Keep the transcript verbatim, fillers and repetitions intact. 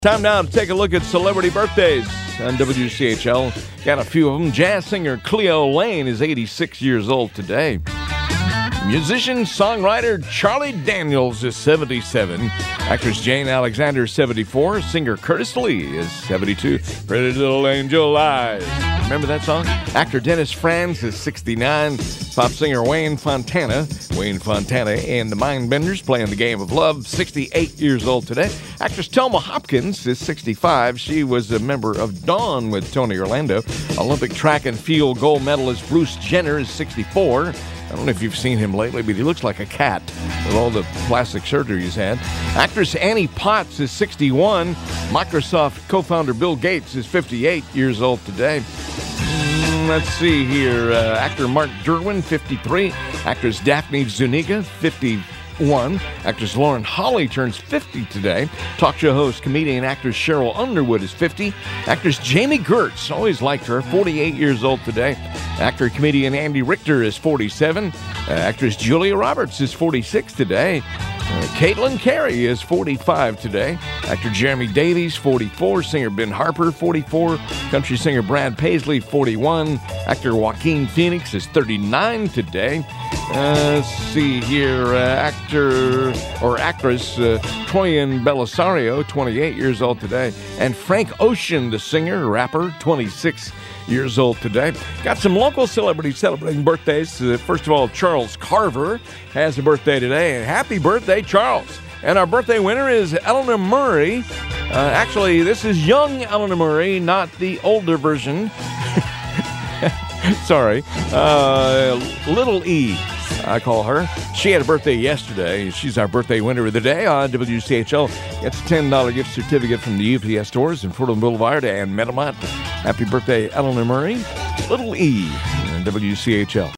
Time now to take a look at celebrity birthdays on W C H L. Got a few of them. Jazz singer Cleo Lane is eighty-six years old today. Musician, songwriter Charlie Daniels is seventy-seven. Actress Jane Alexander is seventy-four. Singer Curtis Lee is seventy-two. Pretty Little Angel Eyes. Remember that song? Actor Dennis Franz is sixty-nine. Pop singer Wayne Fontana. Wayne Fontana and the Mindbenders playing the game of love. sixty-eight years old today. Actress Thelma Hopkins is sixty-five. She was a member of Dawn with Tony Orlando. Olympic track and field gold medalist Bruce Jenner is sixty-four. I don't know if you've seen him lately, but he looks like a cat with all the plastic surgery he's had. Actress Annie Potts is sixty-one. Microsoft co-founder Bill Gates is fifty-eight years old today. Mm, let's see here. Uh, actor Mark Derwin, fifty-three. Actress Daphne Zuniga, fifty-one. Actress Lauren Holly turns fifty today. Talk show host, comedian, actress Cheryl Underwood is fifty. Actress Jamie Gertz, always liked her, forty-eight years old today. Actor, comedian Andy Richter is forty-seven. Uh, actress Julia Roberts is forty-six today. Uh, Caitlin Carey is forty-five today. Actor Jeremy Davies, forty-four. Singer Ben Harper, forty-four. Country singer Brad Paisley, forty-one. Actor Joaquin Phoenix is thirty-nine today. Uh, let's see here. Uh, actor or actress uh, Troyan Belisario, twenty-eight years old today. And Frank Ocean, the singer, rapper, twenty-six years old today. Got some local celebrities celebrating birthdays. Uh, first of all, Charles Carver has a birthday today. And happy birthday, Charles. And our birthday winner is Eleanor Murray. Uh, actually, this is young Eleanor Murray, not the older version. Sorry. Uh, Little E, I call her. She had a birthday yesterday. She's our birthday winner of the day on W C H L. Gets a ten dollars gift certificate from the U P S stores in Fordham Boulevard and Meadowmont. Happy birthday, Eleanor Murray. Little E on W C H L.